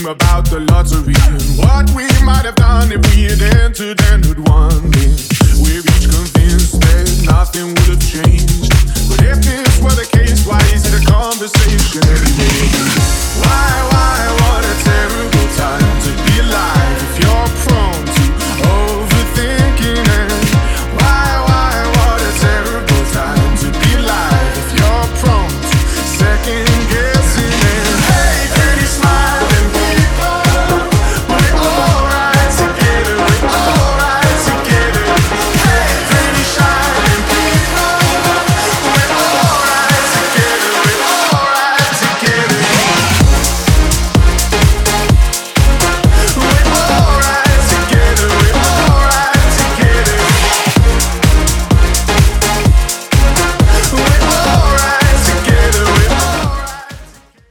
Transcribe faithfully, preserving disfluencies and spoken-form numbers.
about the lottery and what we might have done if we had entered and had won. We're each convinced that nothing would have changed. But if this were the case, why is it a conversation anyway? Why?